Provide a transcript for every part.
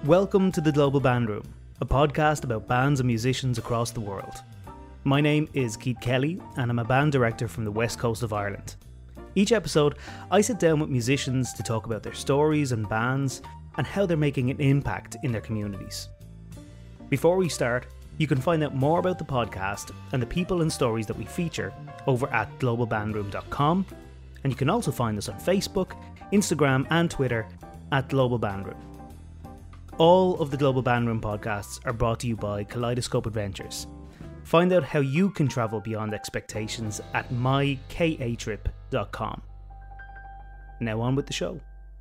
Welcome to the Global Band Room, a podcast about bands and musicians across the world. My name is Keith Kelly, and I'm a band director from the west coast of Ireland. Each episode, I sit down with musicians to talk about their stories and bands and how they're making an impact in their communities. Before we start, you can find out more about the podcast and the people and stories that we feature over at globalbandroom.com, and you can also find us on Facebook, Instagram and Twitter at Global Band Room. All of the Global Band Room podcasts are brought to you by Kaleidoscope Adventures. Find out how you can travel beyond expectations at mykatrip.com. Now on with the show.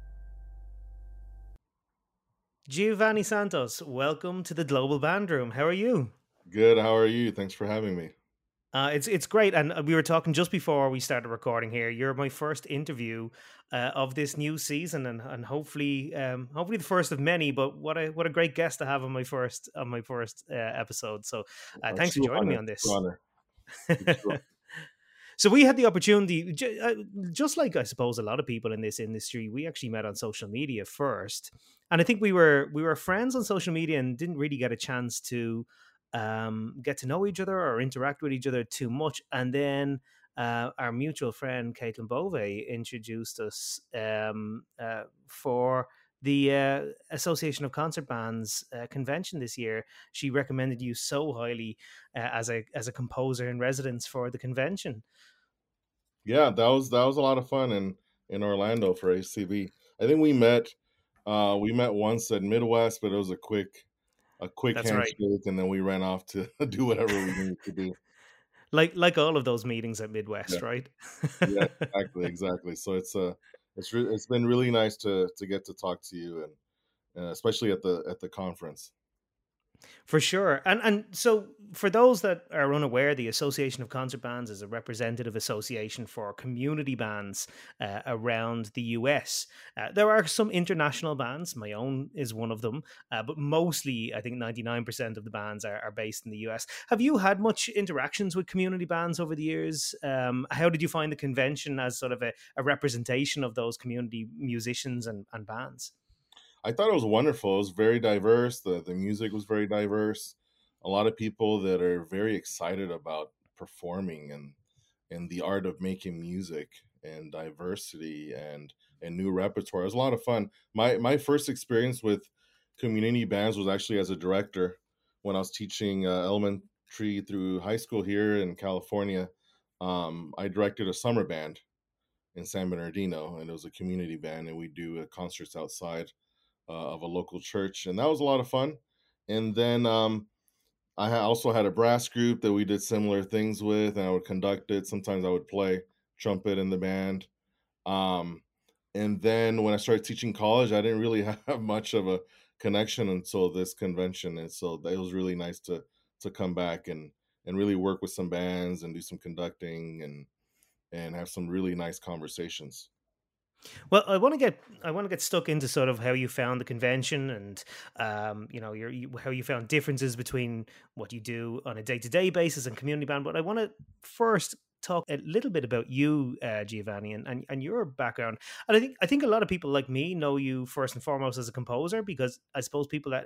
Giovanni Santos, welcome to the Global Band Room. How are you? Good. How are you? Thanks for having me. It's great, and we were talking just before we started recording here. You're my first interview of this new season, and hopefully the first of many. But what a great guest to have on my first episode. So thanks for joining me on this. Honor. So we had the opportunity, just like I suppose a lot of people in this industry, we actually met on social media first, and I think we were friends on social media and didn't really get a chance to get to know each other or interact with each other too much. And then our mutual friend Caitlin Bove introduced us for the Association of Concert Bands convention this year. She recommended you so highly as a composer in residence for the convention. Yeah, that was a lot of fun in Orlando for ACB. I think we met once at Midwest, but it was a quick That's handshake, right. and then we ran off to do whatever we needed to do. Like all of those meetings at Midwest, Yeah, right? yeah, exactly. So it's been really nice to get to talk to you, and especially at the conference. For sure. And so for those that are unaware, the Association of Concert Bands is a representative association for community bands around the US. There are some international bands. My own is one of them. But mostly, I think 99% of the bands are based in the US. Have you had much interactions with community bands over the years? How did you find the convention as sort of a representation of those community musicians and bands? I thought it was wonderful. It was very diverse. The music was very diverse. A lot of people that are very excited about performing and the art of making music and diversity and new repertoire. It was a lot of fun. My first experience with community bands was actually as a director when I was teaching elementary through high school here in California. I directed a summer band in San Bernardino, and it was a community band, and we do concerts outside of a local church, and that was a lot of fun. And then also had a brass group that we did similar things with, and I would conduct it. Sometimes I would play trumpet in the band. Um, and then when I started teaching college, I didn't really have much of a connection until this convention, and so it was really nice to come back and really work with some bands and do some conducting and have some really nice conversations. Well, I want to get stuck into sort of how you found the convention and how you found differences between what you do on a day-to-day basis and community band. But I want to first talk a little bit about you, Giovanni, and your background. And I think a lot of people like me know you first and foremost as a composer, because I suppose people that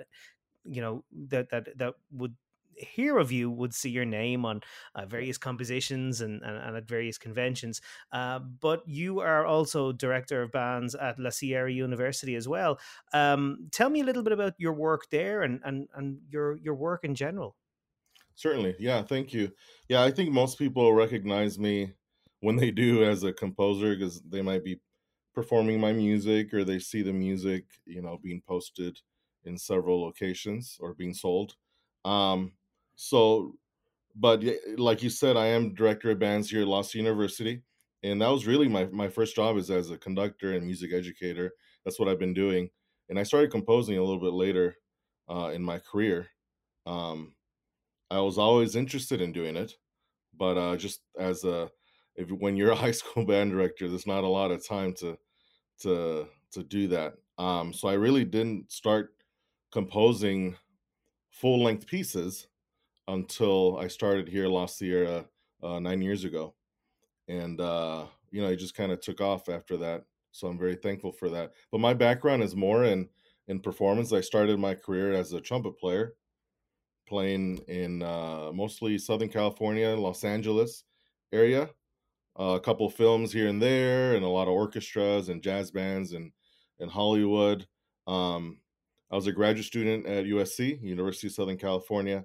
that would hear of you would see your name on various compositions and at various conventions. But you are also director of bands at La Sierra University as well. Tell me a little bit about your work there and your work in general. Certainly. Yeah, thank you. Yeah, I think most people recognize me when they do as a composer because they might be performing my music or they see the music, being posted in several locations or being sold. Um, so, but like you said, I am director of bands here at Lost University. And that was really my first job is as a conductor and music educator. That's what I've been doing. And I started composing a little bit later in my career. Um, I was always interested in doing it, but just as if when you're a high school band director, there's not a lot of time to do that. So I really didn't start composing full length pieces until I started here at La Sierra 9 years ago, and it just kind of took off after that. So I'm very thankful for that. But my background is more in in performance. I started my career as a trumpet player, playing in mostly Southern California, Los Angeles area. A couple films here and there, and a lot of orchestras and jazz bands in Hollywood. Um, I was a graduate student at USC, University of Southern California,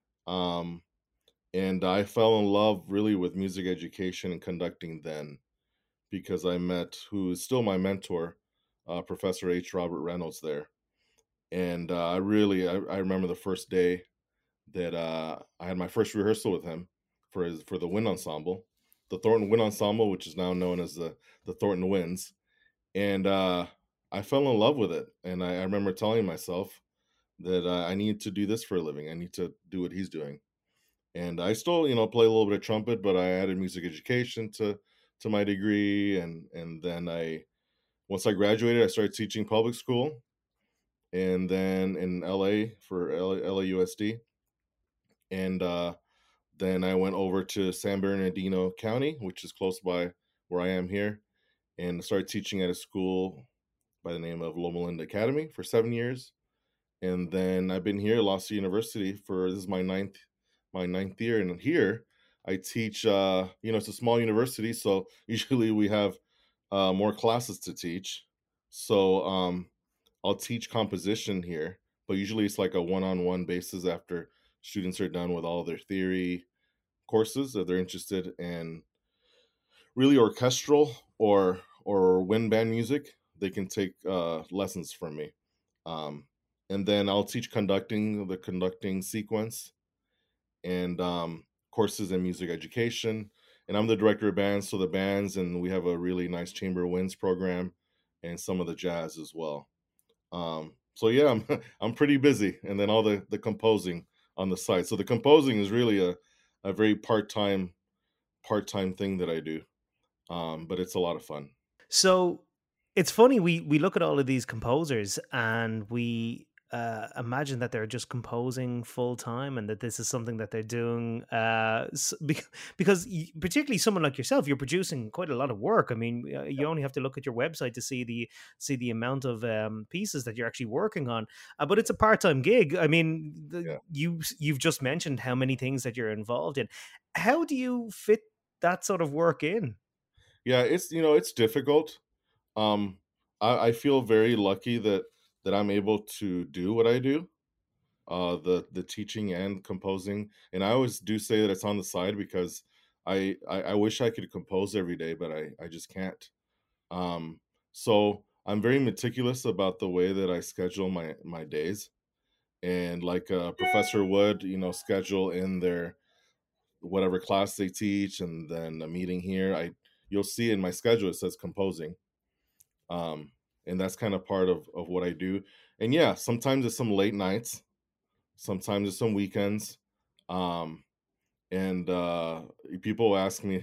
um, and I fell in love really with music education and conducting then because I met who is still my mentor, Professor H. Robert Reynolds there, and I remember the first day that I had my first rehearsal with him for the wind ensemble, the Thornton Wind Ensemble, which is now known as the Thornton Winds, and I fell in love with it. And I remember telling myself that I need to do this for a living. I need to do what he's doing. And I still, play a little bit of trumpet, but I added music education to my degree, and then I once I graduated, I started teaching public school, and then in LA for LAUSD, and then I went over to San Bernardino County, which is close by where I am here, and started teaching at a school by the name of Loma Linda Academy for 7 years. And then I've been here at Los University for this is my ninth year. And here I teach. It's a small university, so usually we have more classes to teach. So I'll teach composition here, but usually it's like a one-on-one basis after students are done with all their theory courses if they're interested in really orchestral or wind band music. They can take lessons from me, um, and then I'll teach the conducting sequence, and courses in music education. And I'm the director of bands, so the bands, and we have a really nice chamber winds program, and some of the jazz as well. So yeah, I'm I'm pretty busy, and then all the composing on the side. So the composing is really a very part time thing that I do, but it's a lot of fun. So it's funny, we look at all of these composers and we imagine that they're just composing full time and that this is something that they're doing because particularly someone like yourself, you're producing quite a lot of work. I mean, you only have to look at your website to see the amount of pieces that you're actually working on. But it's a part time gig. I mean, Yeah, you've just mentioned how many things that you're involved in. How do you fit that sort of work in? yeah, it's difficult. Um, I feel very lucky that I'm able to do what I do, the teaching and composing. And I always do say that it's on the side because I wish I could compose every day, but I just can't. Um, so I'm very meticulous about the way that I schedule my days, and like professor would, schedule in their whatever class they teach, and then a meeting here. You'll see in my schedule it says composing, um, and that's kind of part of what I do. And yeah, sometimes it's some late nights, sometimes it's some weekends, um, and people ask me,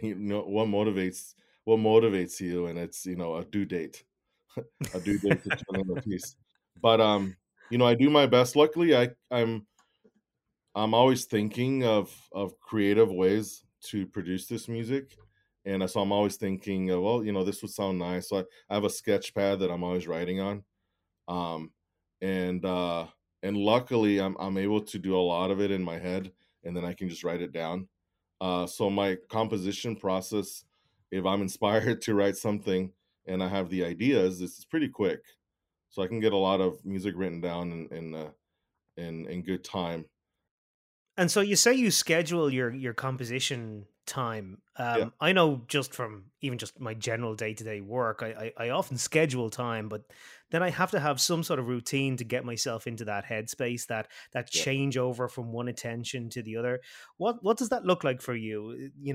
what motivates you, and it's a due date, a due date to turn in a piece. But I do my best. Luckily, I'm always thinking of creative ways to produce this music, and so I'm always thinking, well, this would sound nice. So I have a sketch pad that I'm always writing on, um, and luckily I'm able to do a lot of it in my head, and then I can just write it down. So my composition process, if I'm inspired to write something and I have the ideas, this is pretty quick. So I can get a lot of music written down in good time. And so you say you schedule your composition time. Yeah, I know just from even just my general day to day work, I often schedule time, but then I have to have some sort of routine to get myself into that headspace, that yeah. changeover from one attention to the other. What does that look like for you?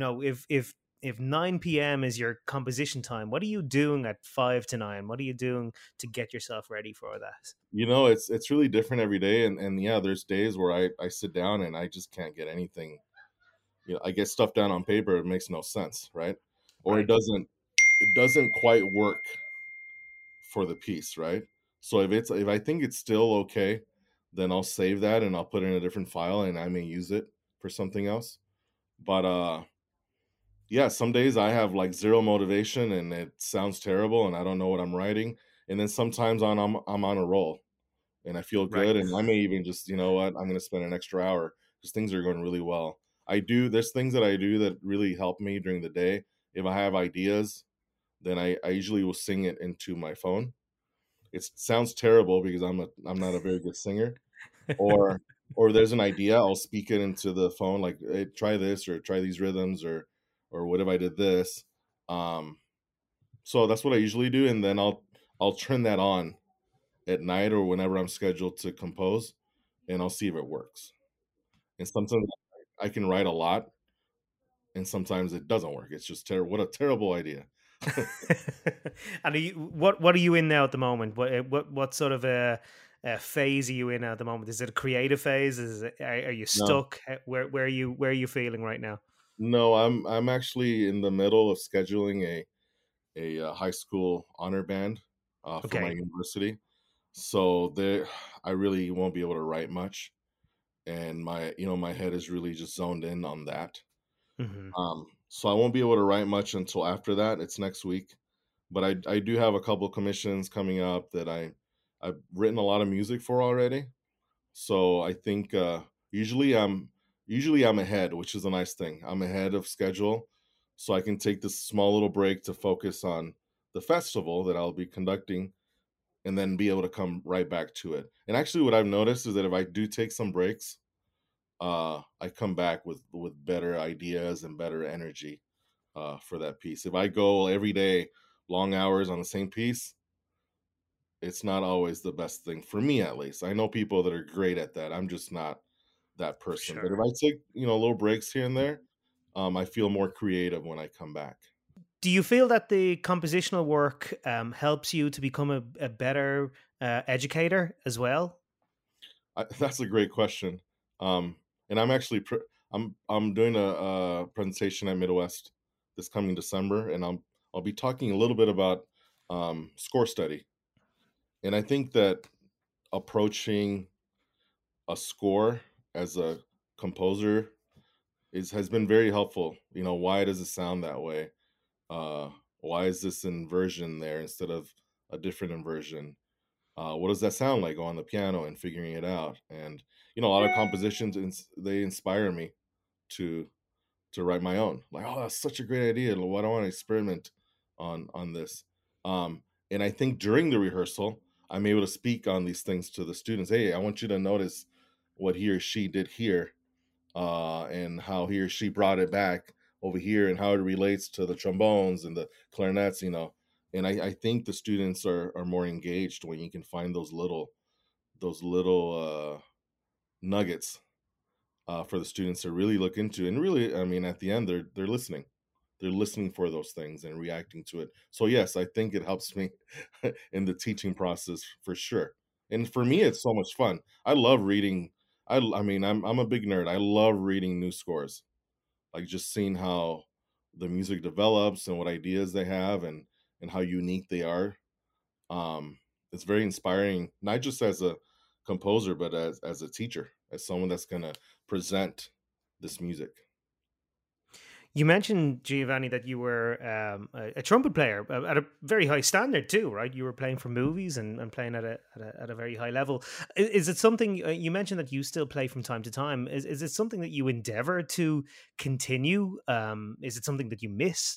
If 9 p.m. is your composition time, what are you doing at 5 to 9? What are you doing to get yourself ready for that? It's really different every day, and yeah, there's days where I sit down and I just can't get anything. I get stuff down on paper, it makes no sense, right? Or Right. it doesn't quite work for the piece, right? So if I think it's still okay, then I'll save that and I'll put it in a different file and I may use it for something else. But yeah, some days I have like zero motivation and it sounds terrible and I don't know what I'm writing. And then sometimes I'm on a roll. and I feel Right. good. And I may even just, you know what, I'm going to spend an extra hour because things are going really well. There's things that I do that really help me during the day. If I have ideas, then I usually will sing it into my phone. It sounds terrible because I'm not a very good singer, or there's an idea, I'll speak it into the phone like, hey, try this or try these rhythms, or what if I did this. Um, so that's what I usually do, and then I'll turn that on at night or whenever I'm scheduled to compose, and I'll see if it works. And sometimes I can write a lot, and sometimes it doesn't work. It's just terrible. What a terrible idea. And what are you in now at the moment? What sort of a phase are you in at the moment? Is it a creative phase? Are you No, stuck? Where are you feeling right now? no, I'm actually in the middle of scheduling a high school honor band for my Okay. university. So there, I really won't be able to write much, and my head is really just zoned in on that. Hmm. So I won't be able to write much until after that. It's next week, but I do have a couple commissions coming up that I've written a lot of music for already. So I think usually I'm ahead, which is a nice thing. I'm ahead of schedule, so I can take this small little break to focus on the festival that I'll be conducting, and then be able to come right back to it. And actually, what I've noticed is that if I do take some breaks, I come back with better ideas and better energy for that piece. If I go every day, long hours on the same piece, it's not always the best thing for me, at least. I know people that are great at that. I'm just not that For person. But if sure. I take, little breaks here and there, I feel more creative when I come back. Do you feel that the compositional work helps you to become a better educator as well? That's a great question. And I'm actually I'm doing a presentation at Midwest this coming December, and I'll be talking a little bit about score study. And I think that approaching a score as a composer is has been very helpful. Why does it sound that way? Uh, why is this inversion there instead of a different inversion? What does that sound like on the piano, and figuring it out? And a lot of compositions, they inspire me to write my own. Like, oh, that's such a great idea. Why do I want to experiment on this? And I think during the rehearsal, I'm able to speak on these things to the students. Hey, I want you to notice what he or she did here, and how he or she brought it back over here, and how it relates to the trombones and the clarinets. And I think the students are more engaged when you can find those little nuggets for the students to really look into. And really, I mean, at the end, they're listening. They're listening for those things and reacting to it. So yes, I think it helps me in the teaching process for sure. And for me, it's so much fun. I love reading. I mean, I'm a big nerd. I love reading new scores, like just seeing how the music develops and what ideas they have, and how unique they are. um, it's very inspiring, not just as a composer, but as a teacher, as someone that's gonna present this music. You mentioned, Giovanni, that you were a trumpet player at a very high standard too, right? You were playing for movies and playing at a very high level. Is it something you mentioned that you still play from time to time? Is it something that you endeavor to continue? Is it something that you miss?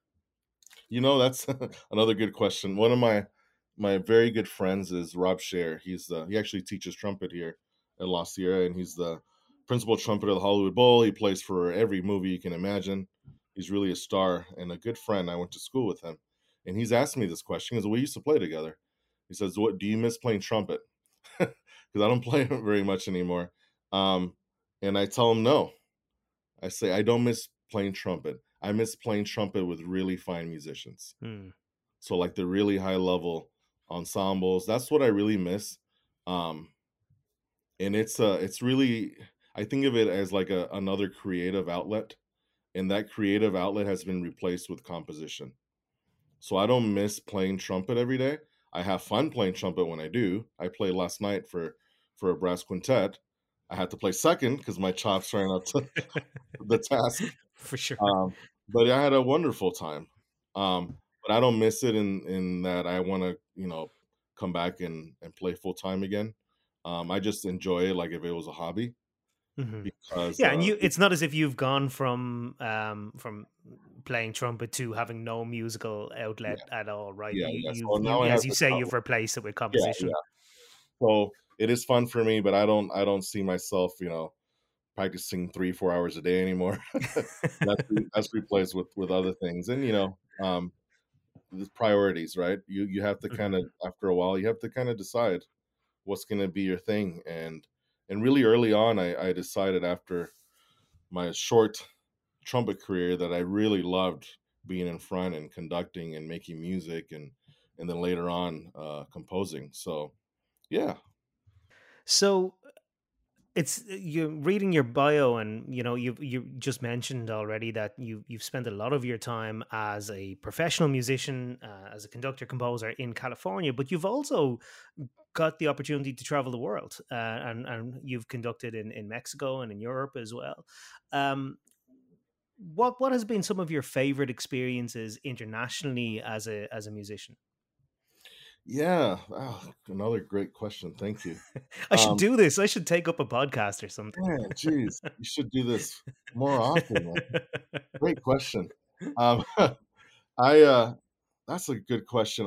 That's another good question. One of my very good friends is Rob Scher. He actually teaches trumpet here at La Sierra, and he's the principal trumpeter of the Hollywood Bowl. He plays for every movie you can imagine. He's really a star and a good friend. I went to school with him, and he's asked me this question because we used to play together. He says, "What do you miss playing trumpet?" Because I don't play it very much anymore. Um, and I tell him no. I say I don't miss playing trumpet. I miss playing trumpet with really fine musicians. Hmm. So like the really high level ensembles, that's what I really miss. Um, and it's really, I think of it as like another creative outlet, and that creative outlet has been replaced with composition. So I don't miss playing trumpet every day. I have fun playing trumpet when I do. I played last night for a brass quintet. I had to play second because my chops ran up to the task. For sure. Um, but I had a wonderful time. But I don't miss it in that I want to, come back and play full time again. I just enjoy it like if it was a hobby Hmm. because Yeah, and it's not as if you've gone from playing trumpet to having no musical outlet yeah, at all, right? yeah, yeah. So now I You, have as you this say, you've outlet. replaced it with Yeah, composition. yeah. So it is fun for me, but I don't see myself, practicing 3 4 hours a day anymore. That's replaced with other things, and the priorities, right? You have to kind Hmm. of, after a while, you have to kind of decide what's going to be your thing, and really early on, I decided after my short trumpet career that I really loved being in front and conducting and making music, and then later on composing. So yeah, So it's you reading your bio, and you just mentioned already that you've spent a lot of your time as a professional musician, as a conductor composer in California, but you've also got the opportunity to travel the world, and you've conducted in Mexico and in Europe as well. Um, what has been some of your favorite experiences internationally as a musician? yeah. Another great question. Thank you. I should Um, do this. I should take up a podcast or something. Man, geez, you should do this more often, man. Great question. Um, I That's a good question.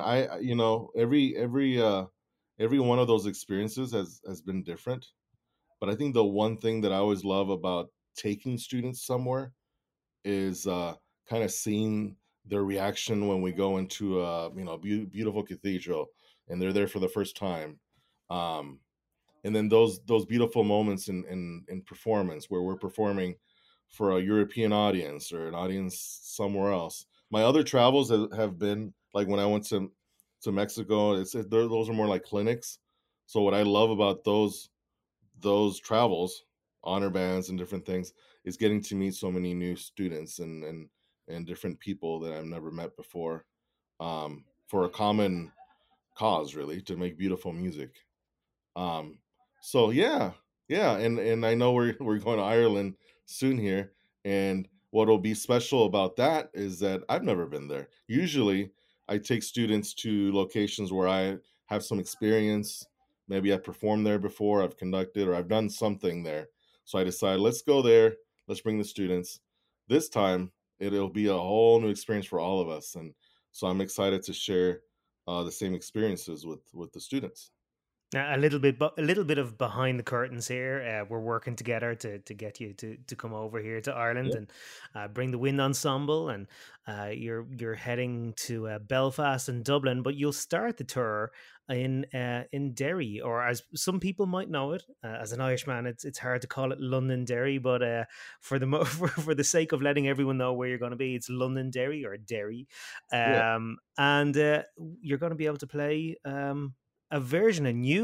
Every one of those experiences has been different, but I think the one thing that I always love about taking students somewhere is kind of seeing their reaction when we go into a beautiful cathedral and they're there for the first time. Um, and then those beautiful moments in performance where we're performing for a European audience or an audience somewhere else. My other travels have been like when I went to Mexico. Those are more like clinics. So what I love about those travels, honor bands and different things, is getting to meet so many new students and different people that I've never met before, for a common cause, really, to make beautiful music. Um, so yeah, yeah, and I know we're going to Ireland soon here, and what'll be special about that is that I've never been there. Usually, I take students to locations where I have some experience. Maybe I performed there before, I've conducted, or I've done something there. So I decide, let's go there. Let's bring the students. This time, it'll be a whole new experience for all of us, and so I'm excited to share the same experiences with the students. A little bit, a little bit of behind the curtains here. We're working together to get you to come over here to Ireland Yeah, and bring the Wind Ensemble. And you're heading to Belfast and Dublin, but you'll start the tour in Derry, or as some people might know it. As an Irishman, it's hard to call it Londonderry, but for for the sake of letting everyone know where you're going to be, it's Londonderry or Derry, yeah, and you're going to be able to play. A version,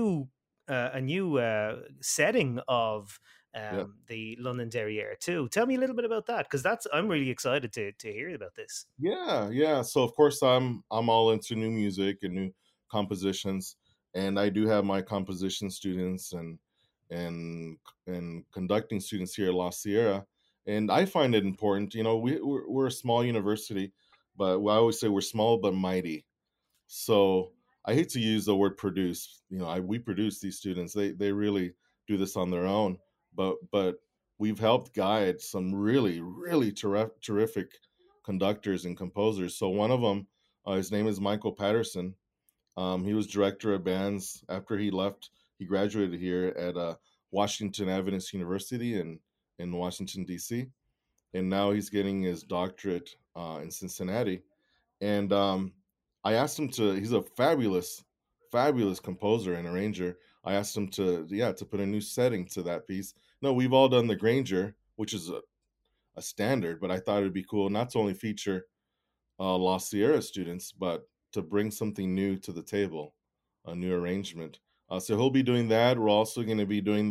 a new setting of yeah. the Londonderry Air too. Tell me a little bit about that, because that's I'm really excited to hear about this. Yeah, yeah. So of course I'm all into new music and new compositions, and I do have my composition students and and conducting students here at La Sierra, and I find it important. We're a small university, but I always say we're small but mighty. So I hate to use the word produce. We produce these students. They really do this on their own. But we've helped guide some really really terrific conductors and composers. So one of them, his name is Michael Patterson. He was director of bands after he left. He graduated here at Washington Adventist University in Washington D.C. And now he's getting his doctorate in Cincinnati, and I asked him to. He's a fabulous composer and arranger. I asked him to put a new setting to that piece. No, we've all done the Granger, which is a standard, but I thought it'd be cool not to only feature La Sierra students, but to bring something new to the table, a new arrangement. So he'll be doing that. We're also going to be doing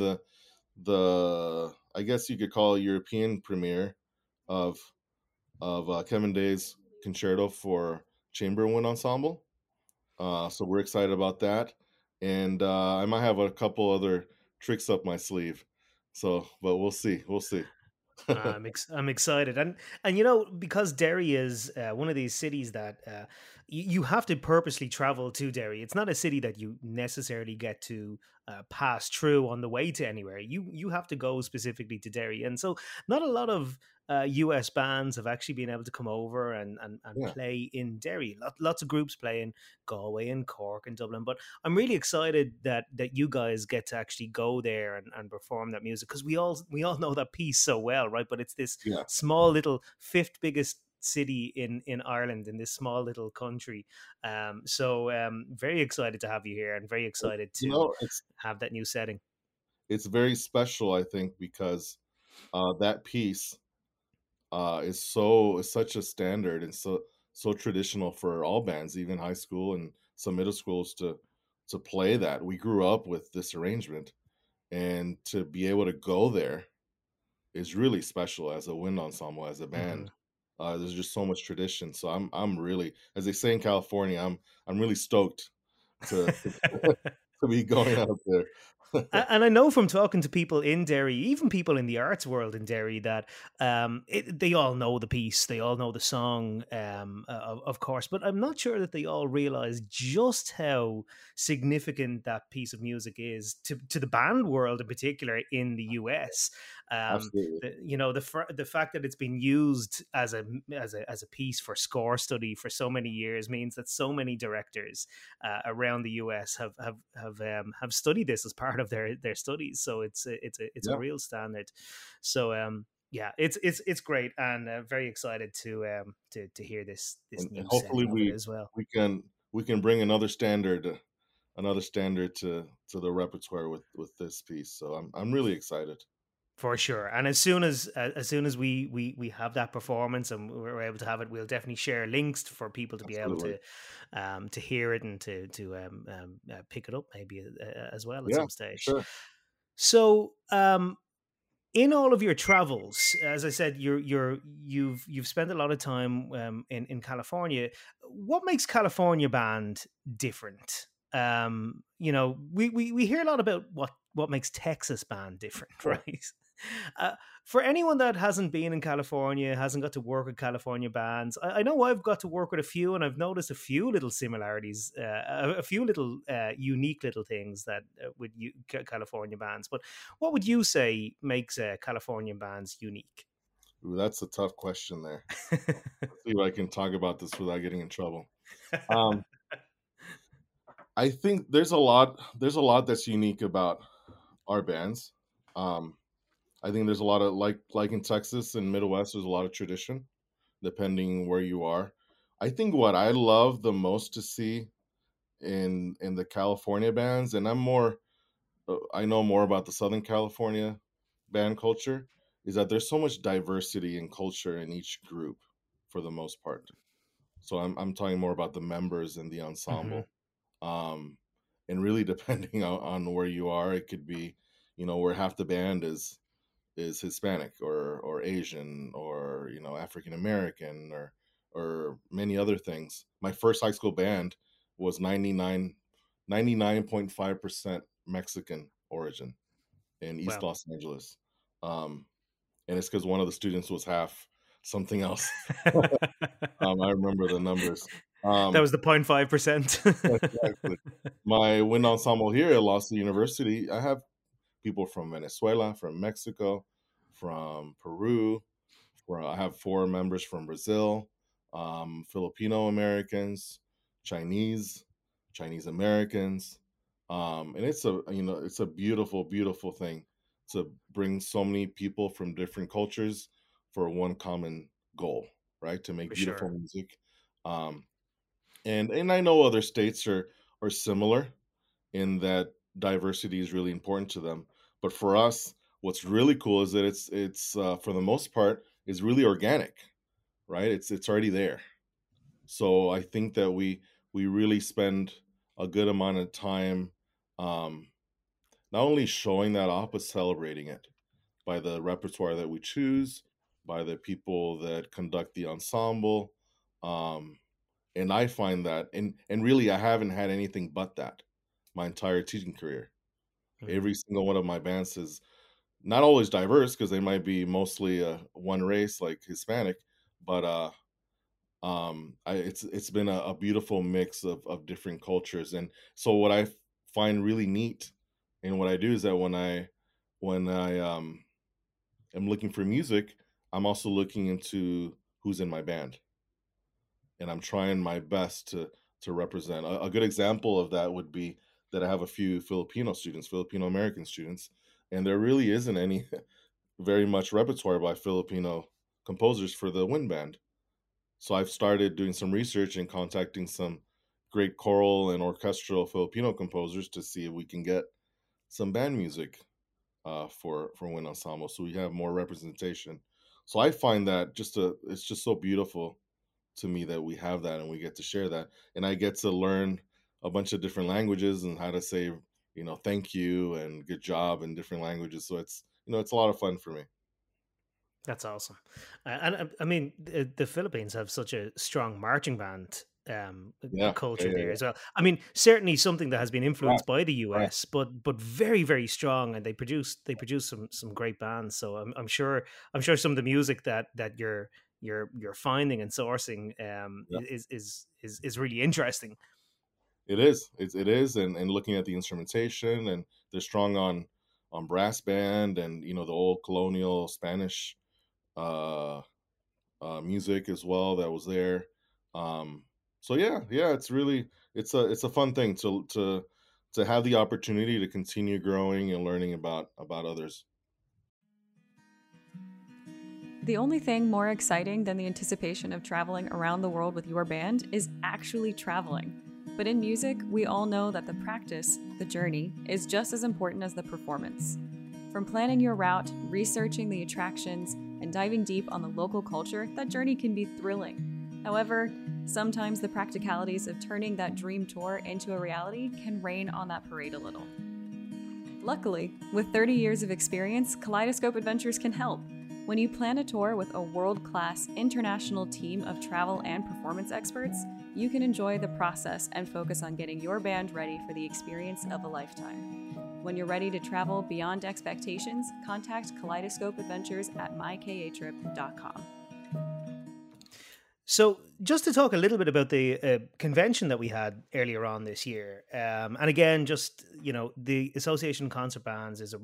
the I guess you could call it European premiere of Kevin Day's concerto for chamber and wind ensemble. So we're excited about that, and I might have a couple other tricks up my sleeve. So, but we'll see. We'll see. I'm excited, and because Derry is one of these cities that you have to purposely travel to Derry. It's not a city that you necessarily get to pass through on the way to anywhere. You have to go specifically to Derry, and so not a lot of US bands have actually been able to come over and Yeah, play in Derry. Lots of groups play in Galway and Cork and Dublin, but I'm really excited that you guys get to actually go there and perform that music, because we all know that piece so well, right? But it's this yeah. small little fifth biggest city in Ireland, in this small little country. So very excited to have you here, and very excited You to know, have that new setting. it's very special, I think, because that piece is such a standard and so traditional for all bands, even high school and some middle schools to play that. We grew up with this arrangement, and to be able to go there is really special as a wind ensemble, as a Mhm. band. There's just so much tradition. So I'm really, as they say in California, I'm really stoked to be going out there. And I know from talking to people in Derry, even people in the arts world in Derry, that they all know the piece, they all know the song, of course, but I'm not sure that they all realize just how significant that piece of music is to the band world in particular in the US. Um, Absolutely. the fact that it's been used as a piece for score study for so many years means that so many directors around the US have studied this as part of their studies. So it's a Yeah. real standard. So yeah, it's great, and very excited to hear this And new hopefully setting of it as well. we can bring another standard to the repertoire with this piece. So I'm really excited. For sure, and as soon as we have that performance and we're able to have it, we'll definitely share links for people to be able Absolutely. to hear it and to pick it up maybe as well at Yeah, some stage. sure. So in all of your travels, as I said, you've spent a lot of time in California. What makes California band different? We hear a lot about what makes Texas band different, Yeah. right? Uh, for anyone that hasn't been in California, hasn't got to work with California bands, I know I've got to work with a few, and I've noticed a few little similarities, a few little unique little things that with California bands. But what would you say makes Californian bands unique? Ooh, that's a tough question there. Let's see if I can talk about this without getting in trouble. Um, I think there's a lot that's unique about our bands. Um, I think there's a lot of like in Texas and Midwest, there's a lot of tradition depending where you are. I think what I love the most to see in the California bands, and I know more about the Southern California band culture, is that there's so much diversity in culture in each group for the most part. So I'm talking more about the members and the Hmm. ensemble. Um, and really depending on where you are, it could be, where half the band is Hispanic or Asian or African American or many other things. My first high school band was 99.5% Mexican origin in East Well, Los Angeles. Um, and it's because one of the students was half something else. I remember the numbers. that Um, was the 0.5%. exactly. My wind ensemble here at Los University, I have people from Venezuela, from Mexico, from Peru. I have four members from Brazil, Filipino Americans, Chinese, Chinese Americans, and it's a beautiful, beautiful thing to bring so many people from different cultures for one common goal, right? To make For beautiful sure. music, and I know other states are similar in that diversity is really important to them. But for us, what's really cool is that it's for the most part is really organic, right? It's already there. So I think that we really spend a good amount of time um, not only showing that off but celebrating it by the repertoire that we choose, by the people that conduct the ensemble. Um, and I find that, and really, I haven't had anything but that my entire teaching career. Mhm. Every single one of my bands has not always diverse because they might be mostly one race like Hispanic, but it's been a beautiful mix of different cultures. And so what I find really neat and what I do is that when I am looking for music, I'm also looking into who's in my band, and I'm trying my best to represent. A good example of that would be that I have a few Filipino students, Filipino American students, and there really isn't any very much repertoire by Filipino composers for the wind band. So I've started doing some research and contacting some great choral and orchestral Filipino composers to see if we can get some band music for wind ensemble, so we have more representation. So I find that it's just so beautiful to me that we have that and we get to share that, and I get to learn a bunch of different languages and how to say thank you and good job in different languages. So it's a lot of fun for me. That's awesome. And I mean, the Philippines have such a strong marching band Yeah, yeah, culture yeah, there yeah. as well. I mean, certainly something that has been Right, influenced by the right. US, but very very strong, and they produce some great bands. So I'm sure some of the music that you're finding and sourcing Yeah. is really interesting. It is, and looking at the instrumentation, and they're strong on brass band and the old colonial Spanish uh music as well that was there. Um, so yeah, it's a fun thing to have the opportunity to continue growing and learning about others. The only thing more exciting than the anticipation of traveling around the world with your band is actually traveling. But in music, we all know that the practice, the journey, is just as important as the performance. From planning your route, researching the attractions, and diving deep on the local culture, that journey can be thrilling. However, sometimes the practicalities of turning that dream tour into a reality can rain on that parade a little. Luckily, with 30 years of experience, Kaleidoscope Adventures can help. When you plan a tour with a world class international team of travel and performance experts, you can enjoy the process and focus on getting your band ready for the experience of a lifetime. When you're ready to travel beyond expectations, contact Kaleidoscope Adventures at mykatrip.com. So, just to talk a little bit about the convention that we had earlier on this year, and again, just the Association of Concert Bands is a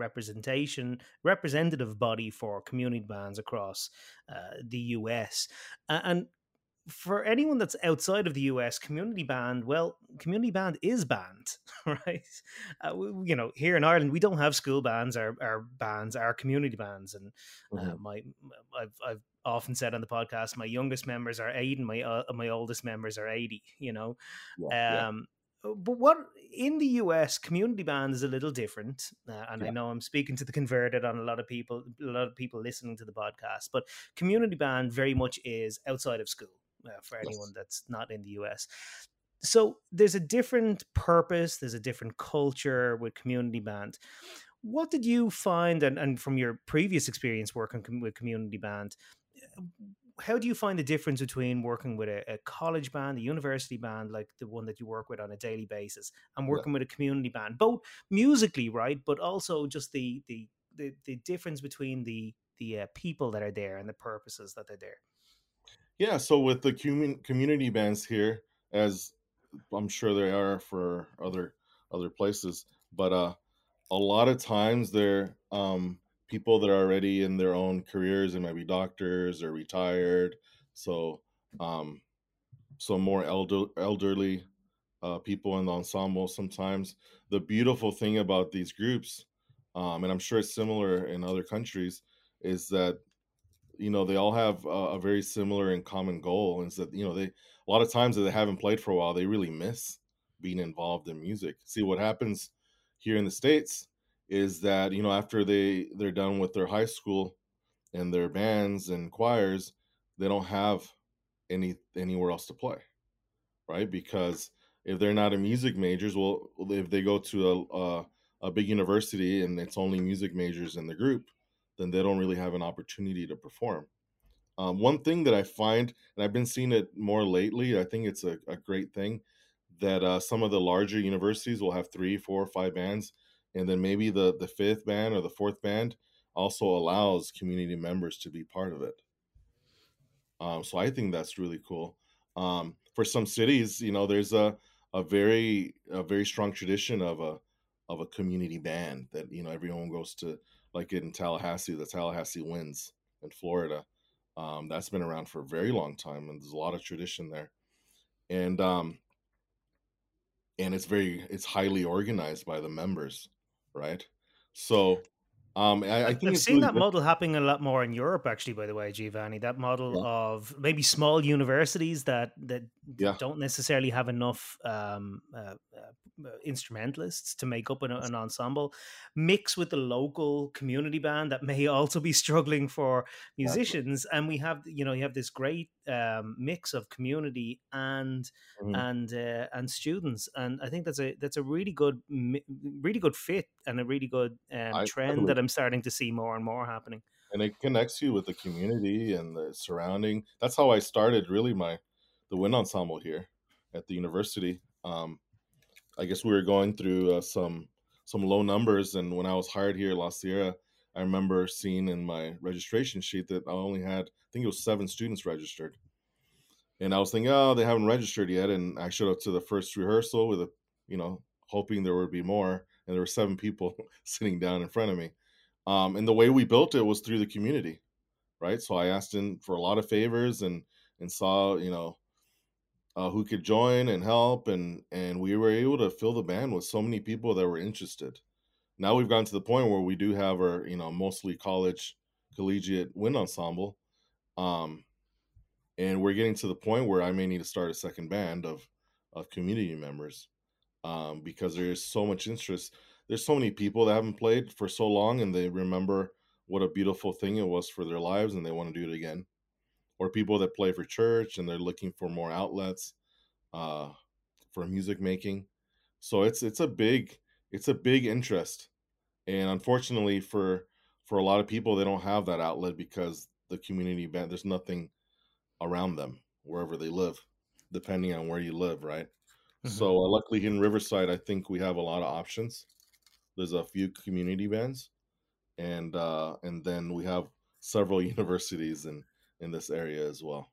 representative body for community bands across the US, and for anyone that's outside of the US, community band, well, community band is band, right? Here in Ireland, we don't have school bands. Our bands are community bands, and Mhm. I've often said on the podcast, my youngest members are 8, and my oldest members are 80. Yeah, yeah, Um, but what in the US, community band is a little different, and I yeah. know I'm speaking to the converted on a lot of people listening to the podcast, but community band very much is outside of school for anyone Yes. that's not in the US. So there's a different purpose, there's a different culture with community band. What did you find, and from your previous experience working with community band, how do you find the difference between working with a college band, a university band, like the one that you work with on a daily basis, and Yeah. working with a community band, both musically, right, but also just the difference between the people that are there and the purposes that they're there? Yeah, so with the community bands here, as I'm sure they are for other places, but a lot of times they're people that are already in their own careers. They might be doctors or retired, so um, more elderly people in the ensemble. Sometimes the beautiful thing about these groups, and I'm sure it's similar in other countries, is that they all have a very similar and common goal. Is that they a lot of times that they haven't played for a while, they really miss being involved in music. See what happens here in the states is that after they're done with their high school and their bands and choirs, they don't have anywhere else to play, right? Because if they're not in music majors, well, if they go to a big university and it's only music majors in the group, then they don't really have an opportunity to perform. One thing that I find, and I've been seeing it more lately, I think it's a great thing that some of the larger universities will have three, four, five bands, and then maybe the fifth band or the fourth band also allows community members to be part of it. So I think that's really cool. For some cities, there's a very strong tradition of a community band that everyone goes to, like in Tallahassee, the Tallahassee Winds in Florida. That's been around for a very long time, and there's a lot of tradition there. And it's highly organized by the members, right? So I think I've it's seen really that good. model happening a lot more in Europe, actually. By the way, Giovanni, that model Yeah, of maybe small universities that yeah, don't necessarily have enough instrumentalists to make up an ensemble, mix with the local community band that may also be struggling for exactly. musicians, and you have this great mix of community Mhm. and students, and I think that's a really good really good fit and a really good I trend totally, that I'm starting to see more and more happening. and it connects you with the community and the surrounding. That's how I started really the wind ensemble here at the university. I guess we were going through some low numbers, and when I was hired here at La Sierra, I remember seeing in my registration sheet that I only had, I think it was 7 students registered, and I was thinking, oh, they haven't registered yet, and I showed up to the first rehearsal with hoping there would be more, and there were 7 people sitting down in front of me. And the way we built it was through the community, right? So I asked him for a lot of favors and saw who could join and help, and we were able to fill the band with so many people that were interested. Now we've gotten to the point where we do have our mostly collegiate wind ensemble, um, and we're getting to the point where I may need to start a second band of community members, because there is so much interest. There's so many people that haven't played for so long, and they remember what a beautiful thing it was for their lives, and they want to do it again. Or people that play for church and they're looking for more outlets uh, for music making. So it's a big interest, and unfortunately for a lot of people, they don't have that outlet because the community band, there's nothing around them wherever they live, depending on where you live, right? Hmm. So luckily here in Riverside, I think we have a lot of options. There's a few community bands, and then we have several universities in this area as well.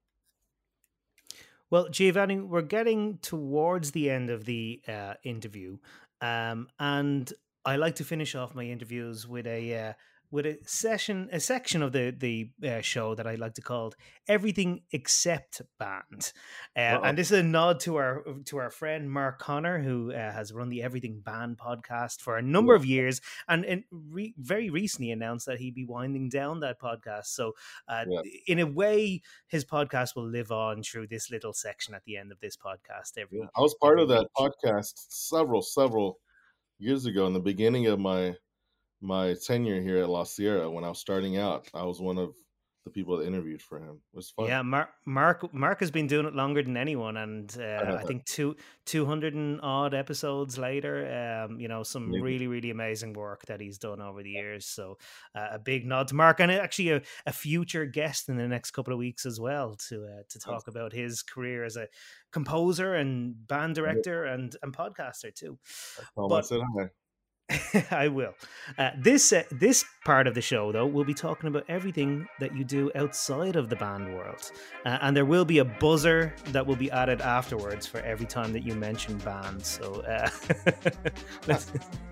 Well, Giovanni, we're getting towards the end of the interview, and I like to finish off my interviews with a section of the show that I like to call "Everything Except Band," Uh-oh. and this is a nod to our friend Mark Connor, who has run the Everything Band podcast for a number Yeah, of years, and very recently announced that he'd be winding down that podcast. So, yeah. in a way, his podcast will live on through this little section at the end of this podcast Yeah, every I was part every of that week. podcast several years ago in the beginning of my tenure here at La Sierra. When I was starting out, I was one of the people that interviewed for him. It was fun. Yeah, Mark has been doing it longer than anyone, and I think 200 and odd episodes later, some Maybe. really amazing work that he's done over the years. So a big nod to Mark, and actually a future guest in the next couple of weeks as well to That's, talk about his career as a composer and band director and podcaster too. Tom, I But said hi. I will. This part of the show, though, we'll be talking about everything that you do outside of the band world, and there will be a buzzer that will be added afterwards for every time that you mention band. So, let's.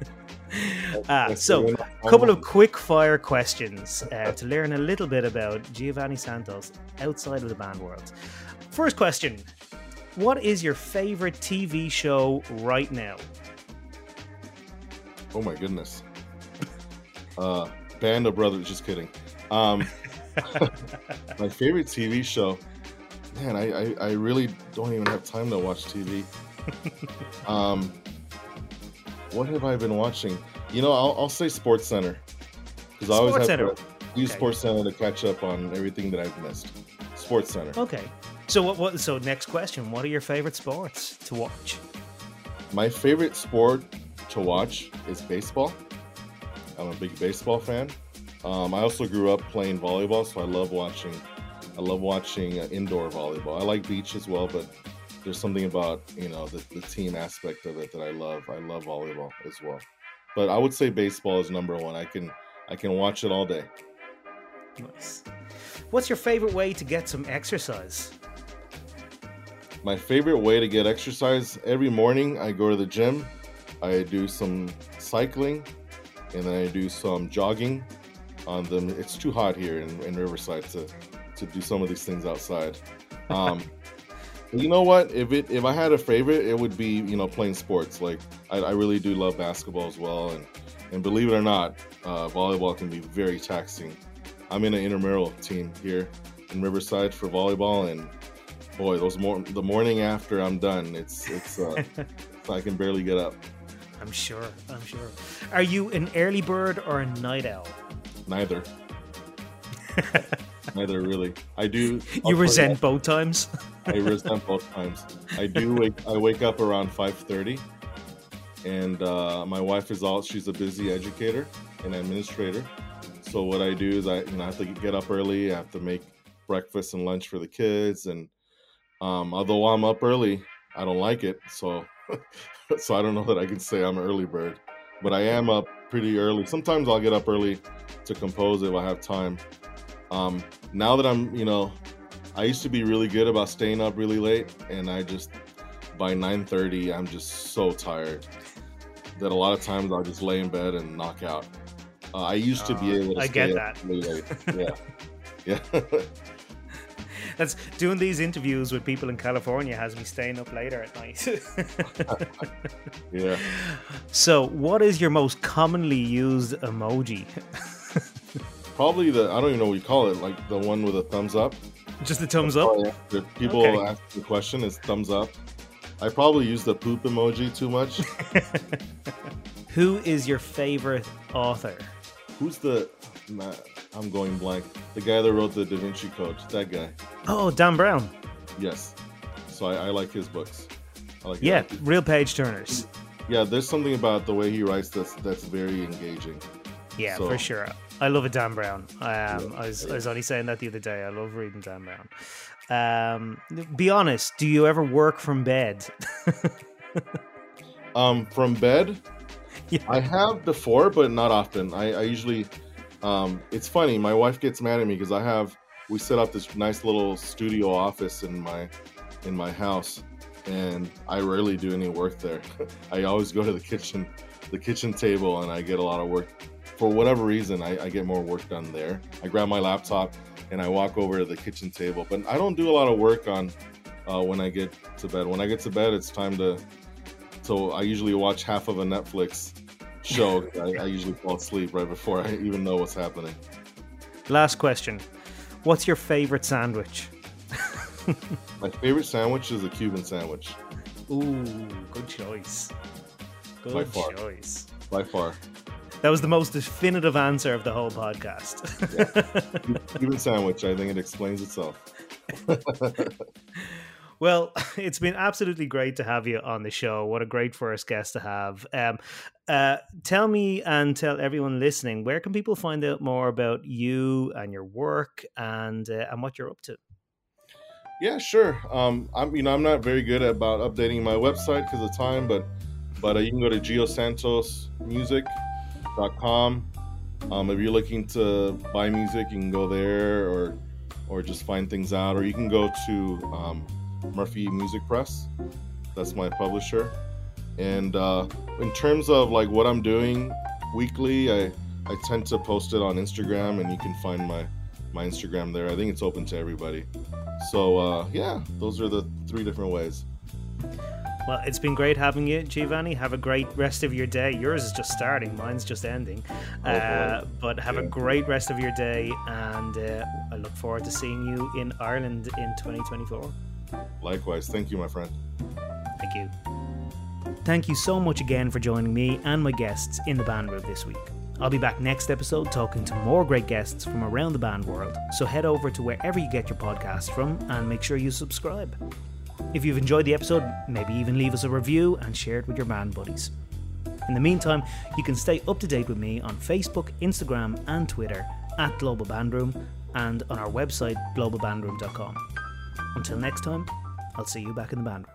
I said So, when a couple of quick fire questions to learn a little bit about Giovanni Santos outside of the band world. First question: what is your favorite TV show right now? Oh my goodness. Band of Brothers. Just kidding. Um, my favorite TV show. Man, I really don't even have time to watch TV. Um, what have I been watching? I'll say Sports Center, because I always Sports have Center. to use Okay. Sports Center to catch up on everything that I've missed. Sports Center. Okay. So what? So next question: what are your favorite sports to watch? My favorite sport to watch is baseball. I'm a big baseball fan. I also grew up playing volleyball, so I love watching. Indoor volleyball. I like beach as well, but there's something about the team aspect of it that I love. I love volleyball as well, but I would say baseball is number one. I can watch it all day. Nice. What's your favorite way to get some exercise? My favorite way to get exercise, every morning I go to the gym, I do some cycling, and then I do some jogging on them. It's too hot here in Riverside to do some of these things outside. You know what? If I had a favorite, it would be, playing sports. Like I really do love basketball as well, and believe it or not, volleyball can be very taxing. I'm in an intramural team here in Riverside for volleyball, and boy, the morning after I'm done, it's I can barely get up. I'm sure. Are you an early bird or a night owl? Neither. Neither really. I do. You resent both times? I resent both times. I wake up around 5:30, and my wife she's a busy educator and administrator. So what I do is I have to get up early. I have to make breakfast and lunch for the kids, and although I'm up early, I don't like it. So I don't know that I can say I'm an early bird, but I am up pretty early. Sometimes I'll get up early to compose if I have time. Now that I used to be really good about staying up really late, and by 9:30, I'm just so tired that a lot of times I'll just lay in bed and knock out. I used to be able to stay up really late. Yeah. That's doing these interviews with people in California has me staying up later at night. Yeah. So, what is your most commonly used emoji? Probably I don't even know what you call it, like the one with a thumbs up. Just the thumbs up? If people ask the question, it's thumbs up. I probably use the poop emoji too much. Who is your favorite author? Who's I'm going blank. The guy that wrote the Da Vinci Code, that guy. Oh, Dan Brown. Yes. So I like his books. Real page turners. Yeah, there's something about the way he writes that's very engaging. Yeah, for sure. I love a Dan Brown. I was only saying that the other day. I love reading Dan Brown. Be honest, do you ever work from bed? From bed? Yeah. I have before, but not often. I usually... it's funny. My wife gets mad at me because we set up this nice little studio office in my house, and I rarely do any work there. I always go to the kitchen table, and I get a lot of work. For whatever reason, I get more work done there. I grab my laptop and I walk over to the kitchen table, but I don't do a lot of work on when I get to bed. When I get to bed, it's time so I usually watch half of a Netflix show. I usually fall asleep right before I even know what's happening. Last question. What's your favorite sandwich? My favorite sandwich is a Cuban sandwich. Ooh, good choice. By far. That was the most definitive answer of the whole podcast. Yeah. Cuban sandwich, I think it explains itself. Well, it's been absolutely great to have you on the show. What a great first guest to have. Tell me and tell everyone listening, where can people find out more about you and your work and what you're up to? Yeah, sure. I'm not very good about updating my website because of time, but you can go to giosantosmusic.com. If you're looking to buy music, you can go there or just find things out, or you can go to Murphy Music Press. That's my publisher. And in terms of like what I'm doing weekly, I tend to post it on Instagram, and you can find my Instagram there. I think it's open to everybody. So those are the 3 different ways. Well, it's been great having you, Giovanni. Have a great rest of your day. Yours is just starting. Mine's just ending. But have a great rest of your day, and I look forward to seeing you in Ireland in 2024. Likewise. Thank you, my friend. Thank you. Thank you so much again for joining me and my guests in the band room this week. I'll be back next episode talking to more great guests from around the band world, so head over to wherever you get your podcast from and make sure you subscribe. If you've enjoyed the episode, maybe even leave us a review and share it with your band buddies. In the meantime, you can stay up to date with me on Facebook, Instagram and Twitter at Global Bandroom, and on our website globalbandroom.com. Until next time, I'll see you back in the band room.